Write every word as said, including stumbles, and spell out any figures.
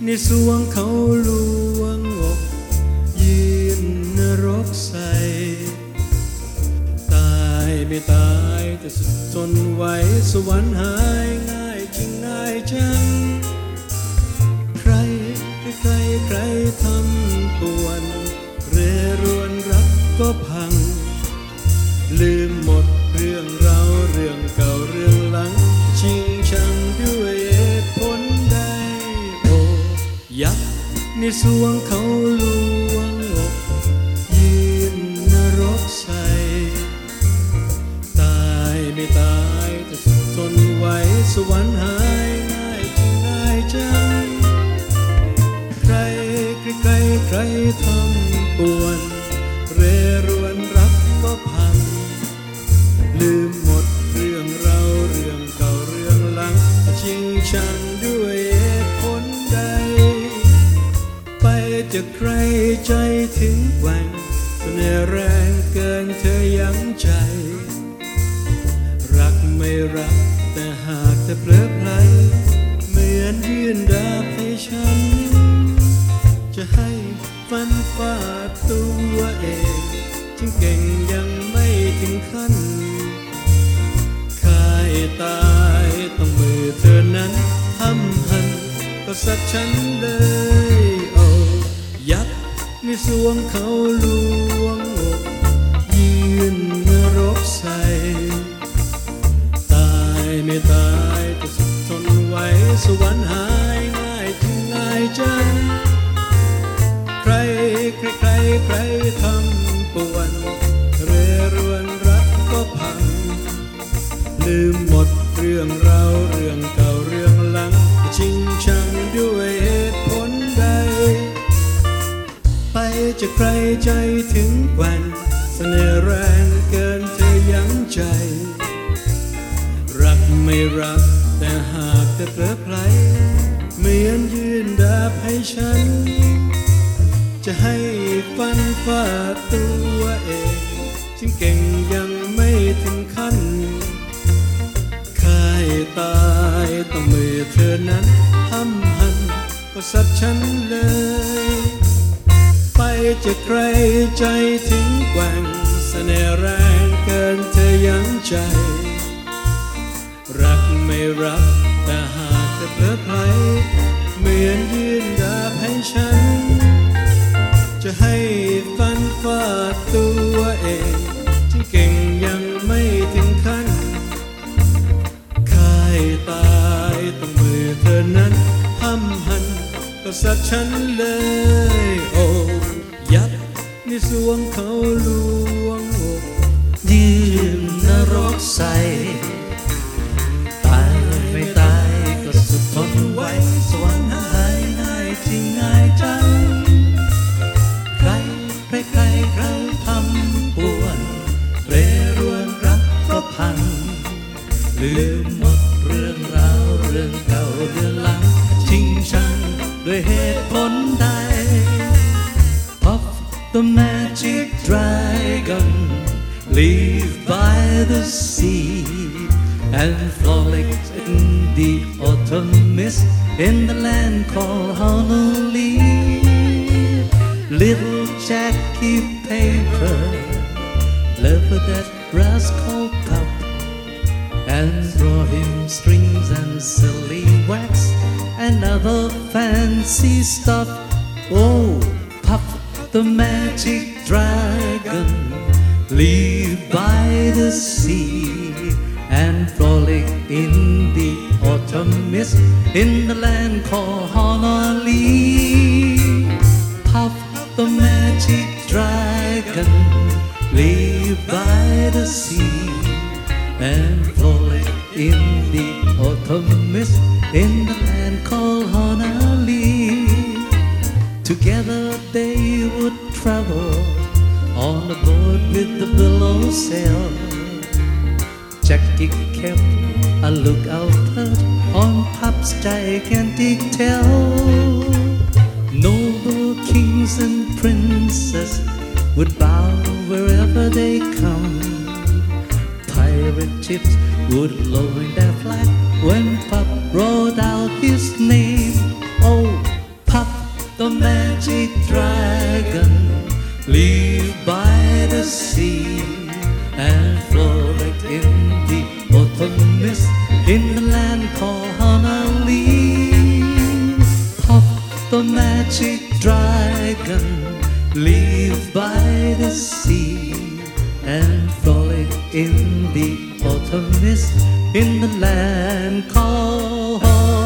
ในสวงเขาลวงอกยืนนรกใส่ตายไม่ตายแต่สุดทนไหวสวรรค์หายง่ายจริงง่ายจังใครใครใครทำป่วนเรรวนรักก็พังลืมหมดเรื่องเราเรื่องเก่าเรื่องหลังชิงชังด้วยเหตุผลใดโอ้ยักษ์ในสวงเขาลวงอกยืนนรกใส่ตายไม่ตายแต่ทนไหวสวรรค์หายง่ายจริงง่ายจังใครใครใครใครทำป่วนเรรวนรักก็พังลืมหมดเรื่องเราเรื่องเก่าเรื่องหลังชิงชังด้วยเหตุผลใดไปจะใครใจถึงแกว่งเสน่ห์แรงเกินเธอยั้งใจรักไม่รักแต่หากเธอเผลอไพลเหมือนยื่นดาบให้ฉันจะให้ฟันฟาดตัวเองจึงเก่งยังไม่ถึงขั้นคายตายต้องมือเธอนั้นห้ำหันก็สัดฉันเลยโอ้ยัดในสวงเขาลวงอกยืนนรกใส่ตายไม่ตายแต่สุดทนไหวสวรรค์หายง่ายจึงง่ายจังใครใครใครใครทำป่วนเรรวนรักก็พังลืมหมดเรื่องเราเรื่องเก่าเรื่องหลังชิงชังด้วยเหตุผลใดไปจะใครใจถึงแกว่งเสน่ห์แรงเกินเธอยั้งใจรักไม่รักแต่หากเธอเผลอไพลเหมือนยื่นดาบให้ฉันจะให้ฟันฟาดตัวเองจึงเก่งยังไม่ถึงขั้นคายตายต้องมือเธอนั้นห้ำหันก็สัดฉันเลยไปจะใครใจถึงแกว่งเสน่ห์แรงเกินเธอยั้งใจรักไม่รักแต่หากเธอเผลอไพลเหมือนยื่นดาบให้ฉันจะให้ฟันฟาดตัวเองจึงเก่งยังไม่ถึงขั้นคายตายต้องมือเธอนั้นห้ำหันก็สัดฉันเลยโอ้ยัดในสวงเขาลวงอกยืนนรกใส่ตายไม่ตายก็สุดทนไหวสวรรค์หายง่ายจริงง่ายจังใครใครใครใครทำป่วนเรรวนรักก็พังลืมหมดเรื่องราวเรื่องเก่าเรื่องหลังชิงชังด้วยเหตุผลใด Puff the magic dragon live by the sea and frolic in the autumn mist in the land called Honolulu. Little Jackie Paper loved that rascal Puff and brought him strings and silly wax and other fancy stuff. Oh, Puff the magic dragon live by the sea and frolic in the autumn mist in the land called Honolulu. Puff the magic dragon live by the sea and frolic in the autumn mist in the land called Honolulu. Together they would travel on a boat with the billow sail. Jackie kept a lookout perch on Puff's gigantic tail. Noble kings and princes would bow wherever they come. Pirate ships would lower their flag when Puff roared out his name. Oh, mist in the land called Honolulu. Pop the magic dragon, live by the sea, and frolic in the autumn mist in the land called